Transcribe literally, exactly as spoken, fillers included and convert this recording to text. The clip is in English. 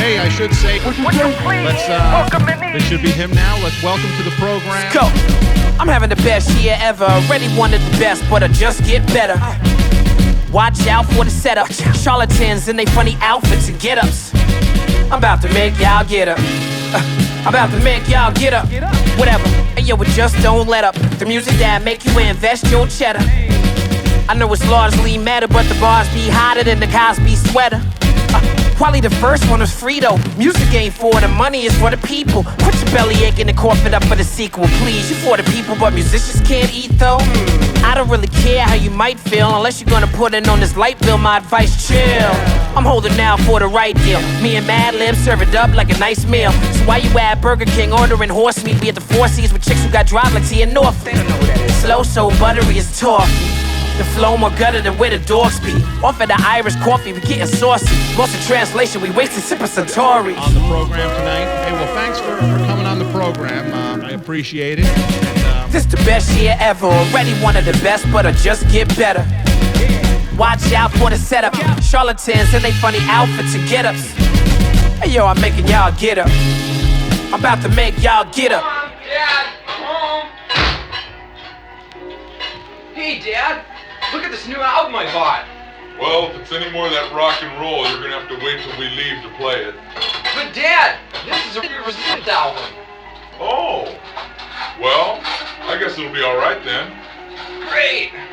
hey, I should say, let's, uh, this should be him now. Let's welcome to the program. Let's go. I'm having the best year ever. Already wanted the best, but I just get better. Watch out for the setup. Charlatans in they funny outfits and get-ups. I'm about to make y'all get up. Uh, I'm about to make y'all get up. Whatever. And yo, it just don't let up. The music that make you invest your cheddar. I know it's largely matter, but the bars be hotter than the Cosby sweater. Uh, Quali, the first one was free though. Music ain't for the money, it's for the people. Put your belly aching and cough it up for the sequel, please. You for the people, but musicians can't eat though. Mm. I don't really care how you might feel, unless you're gonna put it on this light bill. My advice, chill. I'm holding out for the right deal. Me and Mad Lib serve it up like a nice meal. So why you at Burger King ordering horse meat? We at the Four Seas with chicks who got drive like T and North. They don't know what that is. Slow, so buttery is toffee. The flow more gutter than where the dogs be. Off at the Irish coffee, we getting saucy. Lost in translation, we wasted sipping Satori. On the program tonight. Hey, well, thanks for, for coming on the program. Uh, I appreciate it. And, uh, this the best year ever. Already one of the best, but I just get better. Watch out for the setup. Charlatans in they funny outfits and get-ups. Hey, yo, I'm making y'all get up. I'm about to make y'all get up. Come on, Dad, home. Hey, Dad. Look at this new album I bought. Well, if it's any more of that rock and roll, you're gonna have to wait till we leave to play it. But Dad, this is a Resistance album. Oh, well, I guess it'll be all right then. Great.